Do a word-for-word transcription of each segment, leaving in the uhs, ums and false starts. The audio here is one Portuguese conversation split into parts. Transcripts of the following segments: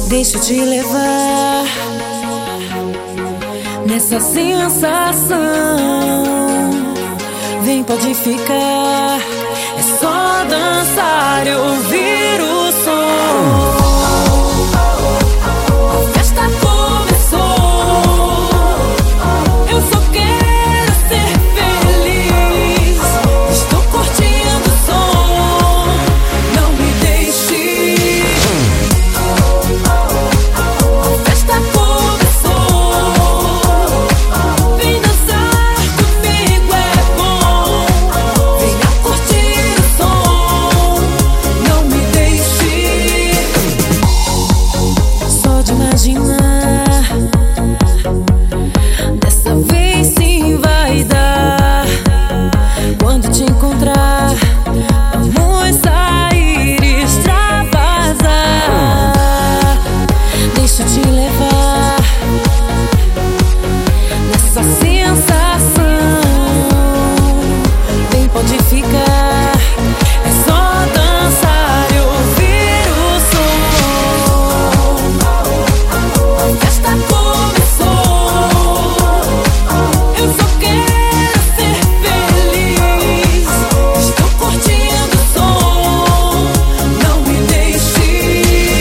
Deixa eu te levar nessa sensação. Vem, pode ficar. É só dançar e ouvir o som. A festa começou. Eu só quero ser feliz. Estou curtindo o som. Não me deixe. A festa começou. Vem dançar comigo, é bom. Venha curtir o som. Não me deixe. Só de imaginar, dessa vez sim vai dar. Quando te encontrar, vamos sair e extravasar. Deixa eu te levar nessa sensação. Vem, pode ficar. É só dançar e ouvir o som. A festa começou. Eu só quero ser feliz. Estou curtindo o som. Não me deixe.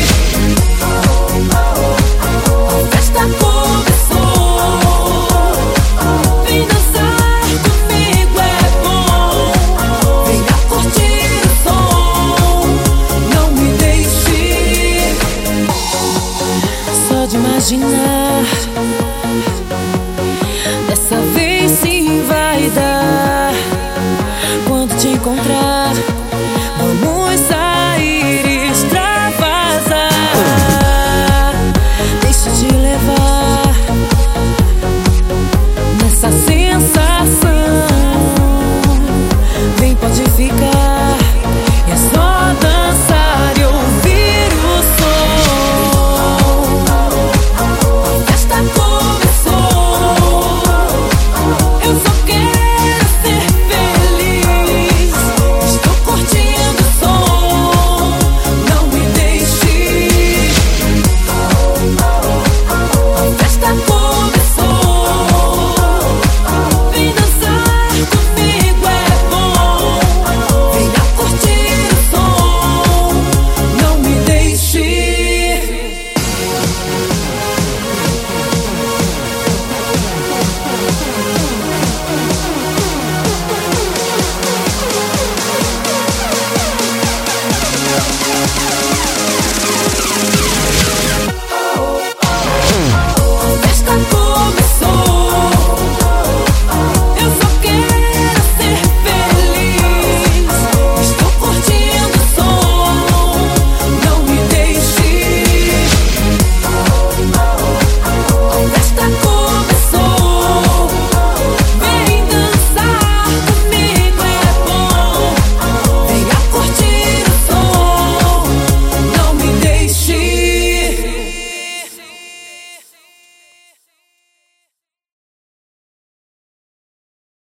A festa começou. Vem dançar comigo, é bom. Venha curtir o som. Não me deixe. Só de imaginar,